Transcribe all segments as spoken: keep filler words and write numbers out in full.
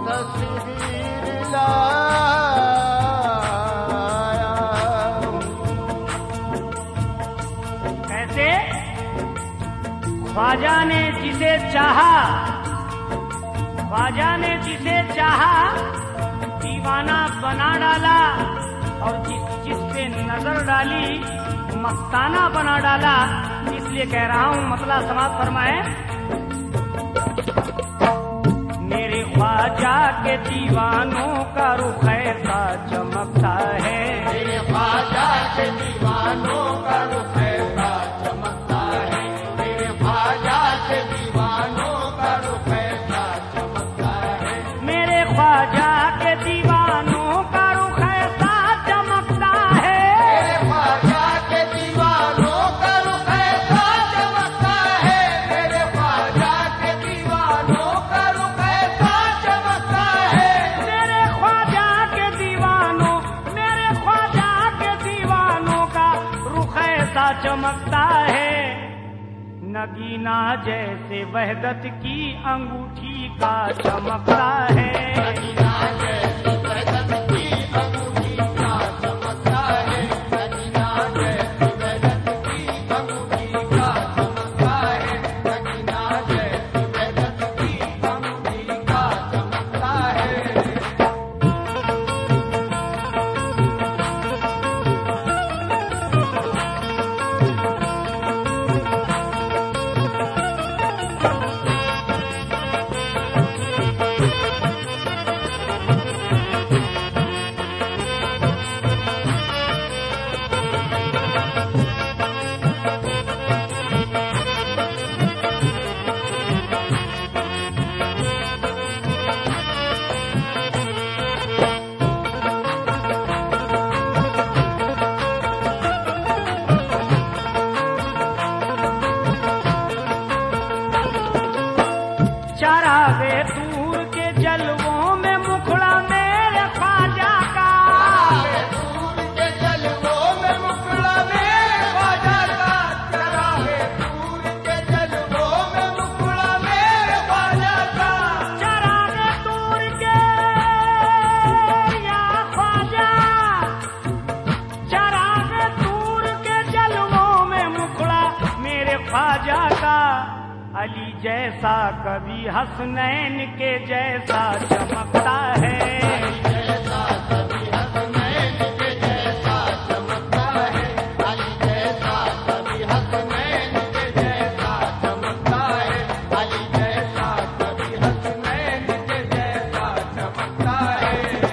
तस्वीर लाया। कैसे? ख्वाजा ने जिसे चाहा, ख्वाजा ने जिसे चाहा दीवाना बना डाला, और जिस जिस पे नजर डाली मस्ताना बना डाला। इसलिए कह रहा हूं, मतला समाप्त फरमाए। मेरे ख्वाजा के दीवानों का रुख ऐसा चमकता है, मेरे ख्वाजा के दीवानों का रुख ऐसा चमकता है, मेरे ख्वाजा के दीवानों का रुख ऐसा चमकता है, मेरे ख्वाजा के दीवानों का रुख ऐसा चमकता है, मेरे ख्वाजा के दीवानों का रुख ऐसा चमकता है, मेरे ख्वाजा के दीवानों का रुख ऐसा चमकता है, मेरे ख्वाजा के दीवानों, मेरे ख्वाजा के दीवानों का रुख ऐसा चमकता है। नगीना जैसे वहदत की अंगूठी का चमकता है, नगीना जैसे वहदत की अंगूठी का चमकता है, नगीना जैसे वहदत की अंगूठी का चमकता है, नगीना जैसे वहदत की अंगूठी का चमकता है। चरागे दूर के जलवों में मुखड़ा मेरे ख्वाजा का, दूर के जलवों में मुखड़ा मेरे ख्वाजा का, चरागे दूर के जलवों में मुखड़ा मेरे ख्वाजा का, चरागे दूर के या ख्वाजा, चरागे दूर के जलवों में मुखड़ा मेरे ख्वाजा का। अली जैसा कभी हसनैन के जैसा चमकता है, जैसा कभी हसनैन के जैसा चमकता है, अली जैसा कभी हसनैन के जैसा चमकता है, अली जैसा कभी हसनैन के जैसा चमकता है।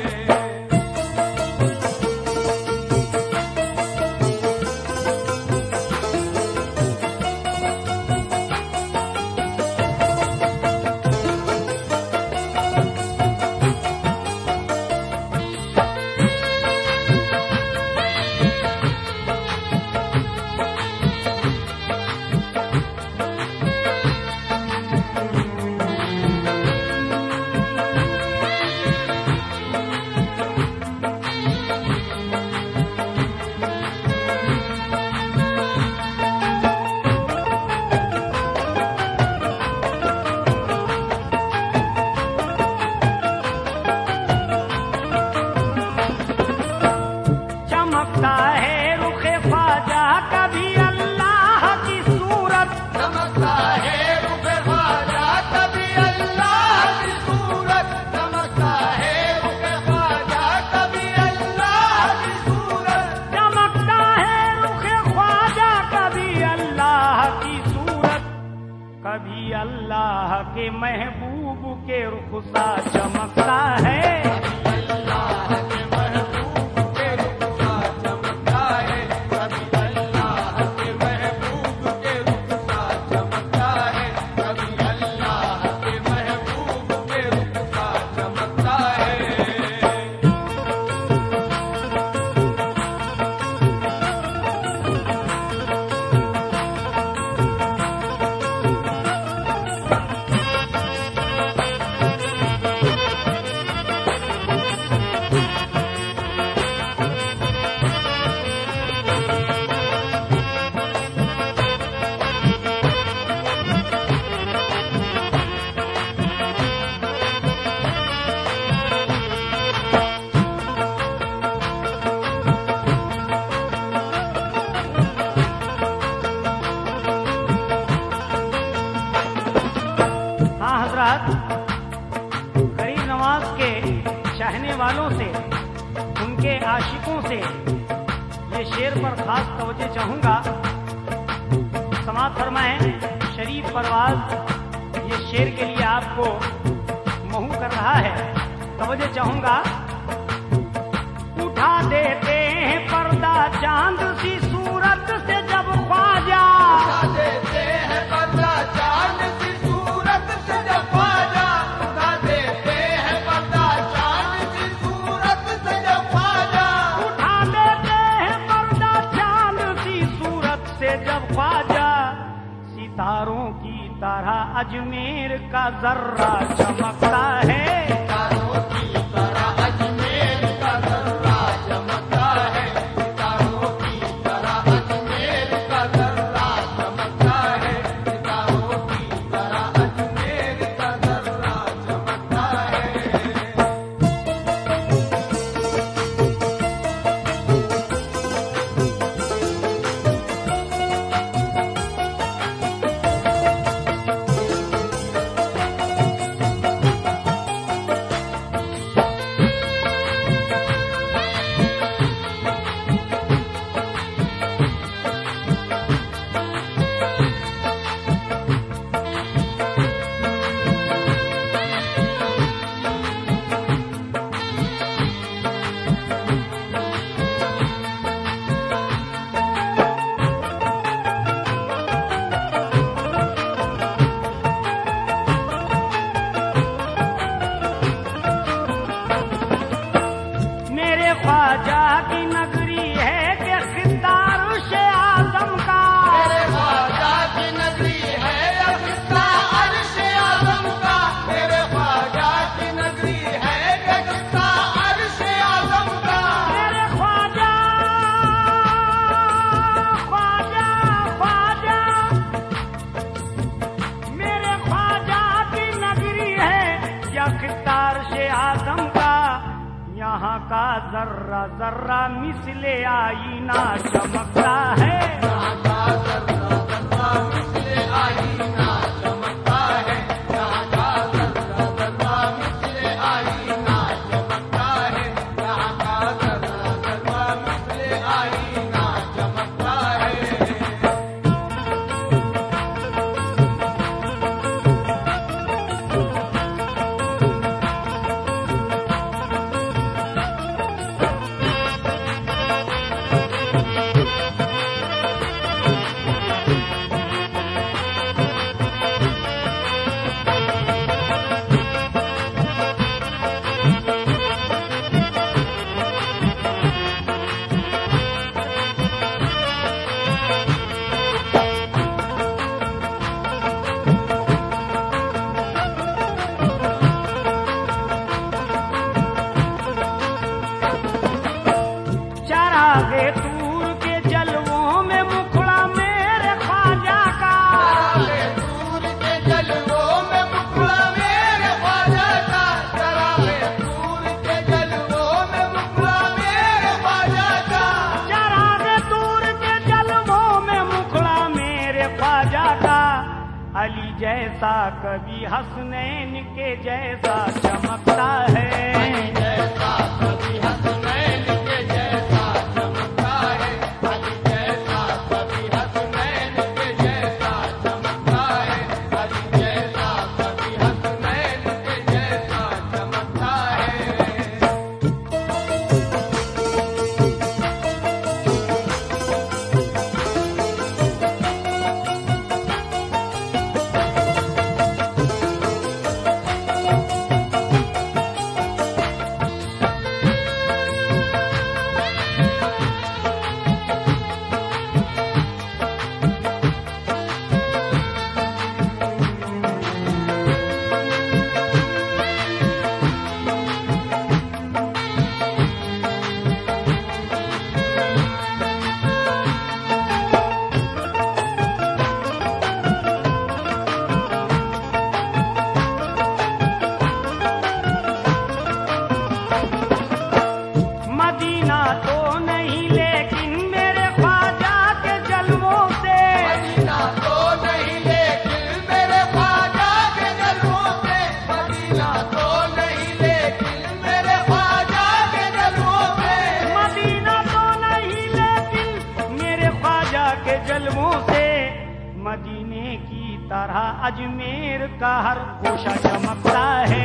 चमकता है रुखे ख्वाजा कभी अल्लाह की सूरत, चमकता है रुख ख्वाजा कभी अल्लाह की सूरत, चमकता है रुख ख्वाजा कभी अल्लाह की सूरत, चमकता है रुखे ख्वाजा कभी अल्लाह की सूरत, कभी अल्लाह के महबूब के रुख सा चमकता है, अल्लाह के महबूब के रुख सा चमकता है, कभी अल्लाह के महबूब के रुख सा चमकता है, कभी अल्लाह के महबूब के रुख सा चमकता है। चाहने वालों से, उनके आशिकों से ये शेर पर खास तवज्जो चाहूंगा। समाप्त फरमाएं शरीफ परवाज ये शेर के लिए आपको महू कर रहा है। तवज्जो चाहूंगा। उठा देते हैं पर्दा चांद सी सूरत से जब ख्वाजा, उठा देते हैं पर्दा चांद सी सूरत से जब ख्वाजा, उठा देते हैं पर्दा चांद सी सूरत से जब ख्वाजा, उठा देते हैं पर्दा चांद सी सूरत से जब ख्वाजा। सितारों की तरह अजमेर का जर्रा चमकता है, सितारों की तरह अजमेर का जर्रा चमकता है, सितारों की तरह अजमेर का जर्रा चमकता है, सितारों की तरह अजमेर का जर्रा चमकता है। ख्वाजा की नगरी है कि खिद्दार शे आजम का, मेरे ख्वाजा की नगरी है अफिस्ता अर्श आजम का, मेरे ख्वाजा की नगरी है अफिस्ता अर्श आजम का, मेरे ख्वाजा ख्वाजा ख्वाजा मेरे ख्वाजा की नगरी है या खिद्दार शे आजम का। यहाँ का जर्रा जर्रा मिसले आईना चमकता है, यहाँ का जर्रा जर्रा मिसले आईना चमकता है, यहाँ का जर्रा जर्रा मिसले आईना चमकता है, यहाँ का जर्रा जर्रा मिसले आईना चमकता है। चरागे तूर के जलवों में मुखड़ा मेरे ख्वाजा का, चरागे तूर के जलवों में मुखड़ा मेरे ख्वाजा का, चरागे तूर के जलवों में मुखड़ा मेरे ख्वाजा का, चरागे तूर के जलवों में मुखड़ा मेरे ख्वाजा का। अली जैसा कभी हसनैन के जैसा चमकता है, अली जैसा कभी हसनैन के जैसा चमकता है, अली जैसा कभी हसनैन के जैसा चमकता है, अली जैसा कभी हसनैन के जैसा चमकता है। मेरे तरह अजमेर का हर गोशा चमकता है।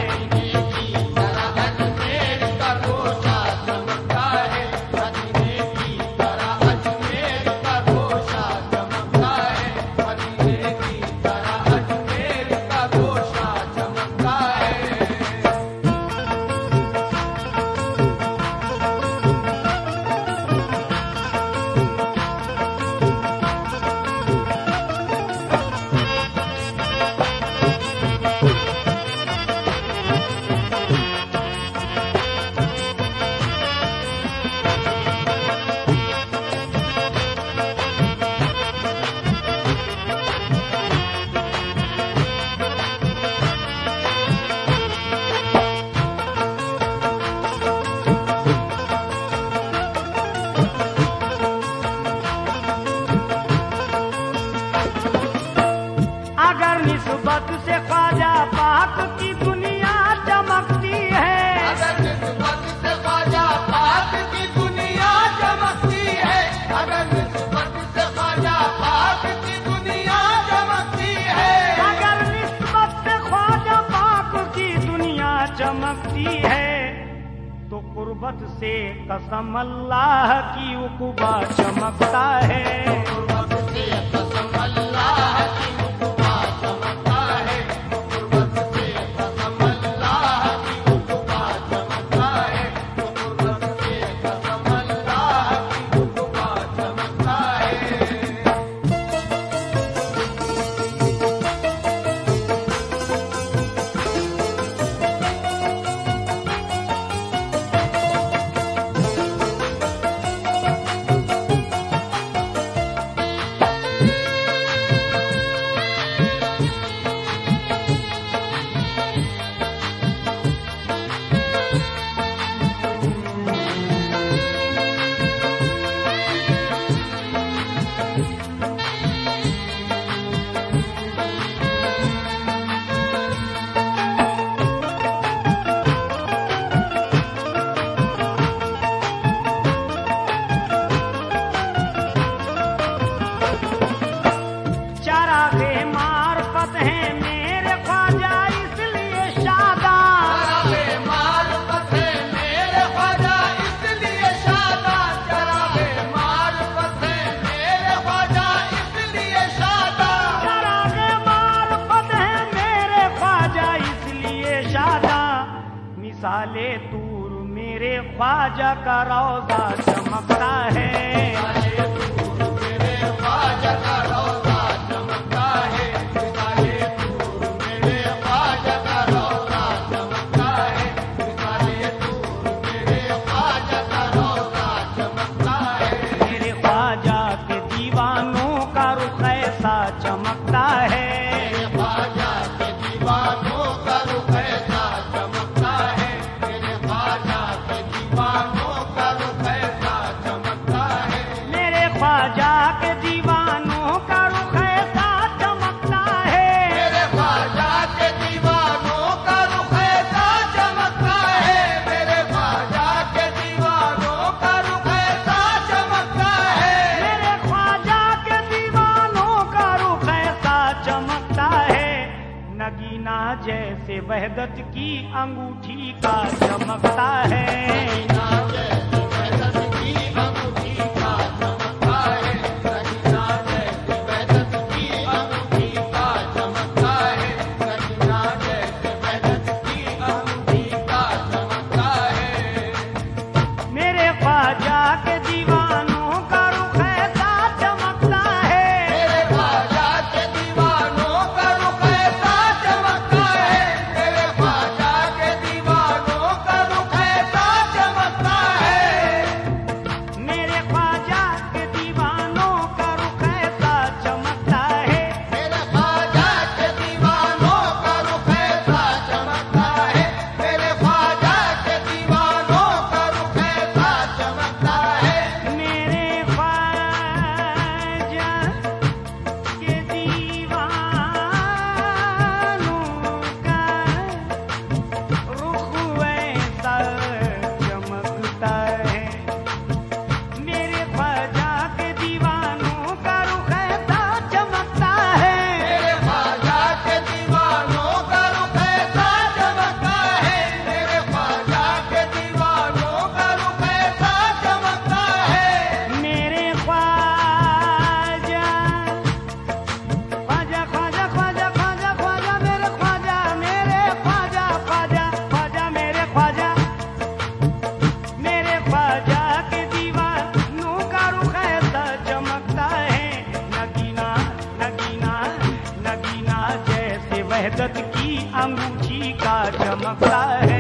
निस्बत से ख्वाजा पाक की दुनिया चमकती है। अगर निस्बत से ख्वाजा पाक की दुनिया चमकती है। अगर निस्बत से ख्वाजा पाक की दुनिया चमकती है। अगर निस्बत से ख्वाजा पाक की दुनिया चमकती है तो कुर्बत से कसम अल्लाह की उक़बा चमकता है। कुर्बत से कसम अल्लाह की उक़बा चमकता है। कुर्बत से कसम अल्लाह की उक़बा चमकता है। कुर्बत से कसम अल्लाह की उक़बा चमकता है। मिसाले तूर मेरे ख्वाजा का रौजा चमकता है। मिसाले तूर मेरे ख्वाजा का रौजा चमकता है। मिसाले तूर मेरे ख्वाजा का रौजा चमकता है। मिसाले तूर मेरे ख्वाजा का रौजा चमकता है। मेरे ख्वाजा के दीवानों का रुख ऐसा चमकता है। मेरे ख्वाजा के दीवानों का रुख ऐसा चमकता है। मेरे ख्वाजा के दीवानों का रुख ऐसा चमकता है। मेरे ख्वाजा के दीवानों का रुख ऐसा चमकता है। मेरे ख्वाजा के दीवानों का रुख ऐसा चमकता है। मेरे ख्वाजा के दीवानों का रुख ऐसा चमकता है। मेरे ख्वाजा के दीवानों का रुख ऐसा चमकता है। नगीना जैसे वहदत की अंगूठी का चमकता है। नगीना जैसे वहदत की अंगूठी का चमकता है। नगीना जैसे वहदत की अंगूठी का चमकता है। नगीना जैसे वहदत की अंगूठी का चमकता है। मेरे ख्वाजा के दीवानों का रुख ऐसा चमकता है। मेरे ख्वाजा के दीवानों का रुख ऐसा चमकता है। मेरे ख्वाजा के दीवानों का रुख ऐसा चमकता है। है।